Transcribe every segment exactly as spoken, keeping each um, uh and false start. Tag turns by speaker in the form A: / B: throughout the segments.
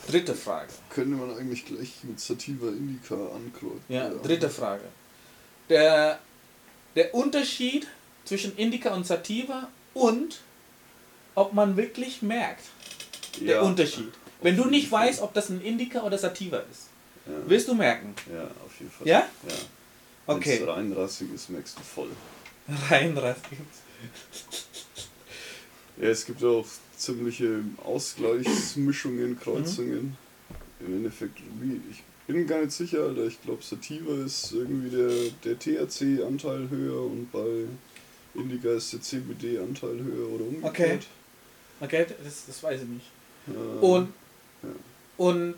A: Dritte Frage.
B: Könnte man eigentlich gleich mit Sativa Indica ankreuzen.
A: Ja, dritte Frage. Der, der Unterschied zwischen Indica und Sativa und ob man wirklich merkt, der
B: Ja,
A: Unterschied. Wenn du nicht
B: Fall.
A: weißt, ob das ein Indica oder Sativa ist,
B: Ja.
A: wirst du merken.
B: Ja, auf jeden Fall.
A: Ja?
B: Ja.
A: Okay.
B: Wenn es reinrassig ist, merkst du voll.
A: Reinrassig.
B: Ja, es gibt auch ziemliche Ausgleichsmischungen, Kreuzungen. Mhm. Im Endeffekt, wie, ich bin gar nicht sicher, Alter. Ich glaube, Sativa ist irgendwie der, der T H C-Anteil höher und bei Indica ist der C B D-Anteil höher oder umgekehrt.
A: Okay, okay, das, das weiß ich nicht.
B: Ähm,
A: Und,
B: ja.
A: und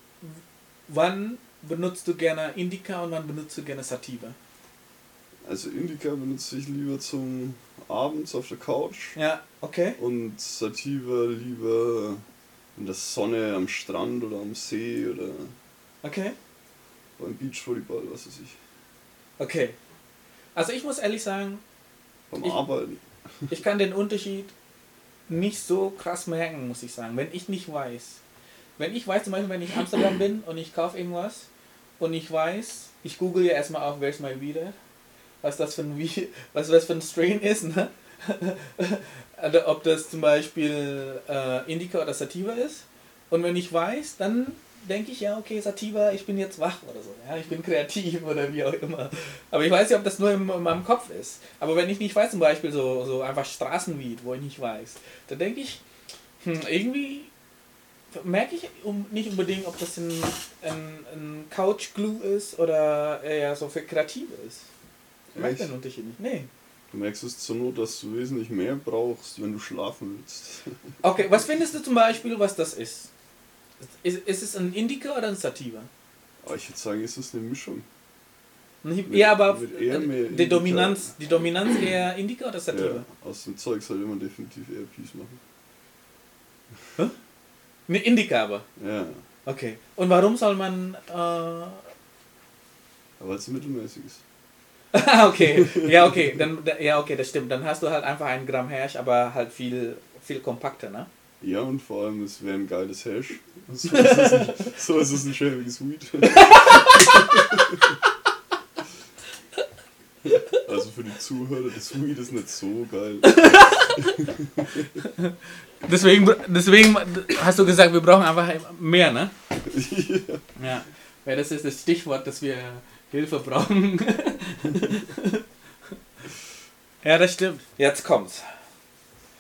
A: wann benutzt du gerne Indica und wann benutzt du gerne Sativa?
B: Also Indica benutze ich lieber zum abends auf der Couch.
A: Ja, okay.
B: Und Sativa lieber in der Sonne am Strand oder am See oder
A: okay.
B: beim Beachvolleyball, was weiß ich.
A: Okay. Also ich muss ehrlich sagen,
B: Beim
A: ich,
B: Arbeiten.
A: Ich kann den Unterschied nicht so krass merken, muss ich sagen, wenn ich nicht weiß. Wenn ich weiß, zum Beispiel, wenn ich in Amsterdam bin und ich kaufe irgendwas und ich weiß, ich google ja erstmal auch, Where's My Weed, was das für ein, was das für ein Strain ist, ne? Also ob das zum Beispiel äh, Indica oder Sativa ist. Und wenn ich weiß, dann denke ich, ja, okay, Sativa, ich bin jetzt wach oder so. Ja, ich bin kreativ oder wie auch immer. Aber ich weiß ja, ob das nur in, in meinem Kopf ist. Aber wenn ich nicht weiß, zum Beispiel so, so einfach Straßenweed, wo ich nicht weiß, dann denke ich, hm, irgendwie merke ich um, nicht unbedingt, ob das ein, ein, ein Couch-Glue ist oder eher so für Kreative ist. Ich merke den Unterschied nicht. Nee.
B: Du merkst es zur Not, dass du wesentlich mehr brauchst, wenn du schlafen willst.
A: Okay, was findest du zum Beispiel, was das ist? Ist, ist es ein Indica oder ein Sativa?
B: Aber ich würde sagen, es ist eine Mischung.
A: Mit,
B: Mit,
A: ja, aber
B: die
A: die Dominanz, die Dominanz eher Indica oder Sativa?
B: Ja, aus dem Zeug sollte man definitiv eher Peace machen.
A: Hä? Ne, Indica aber?
B: Ja.
A: Okay. Und warum soll man... Äh
B: Aber weil es mittelmäßig ist.
A: okay, ja okay, dann ja okay, das stimmt. Dann hast du halt einfach einen Gramm Hash, aber halt viel, viel kompakter, ne?
B: Ja, und vor allem, es wäre ein geiles Hash. So ist es ein, so ist es ein schäbiges Weed. Also für die Zuhörer, das Weed ist nicht so geil.
A: deswegen, deswegen hast du gesagt, wir brauchen einfach mehr, ne?
B: Ja.
A: Ja. Ja, das ist das Stichwort, dass wir Hilfe brauchen. Ja, das stimmt. Jetzt kommt's.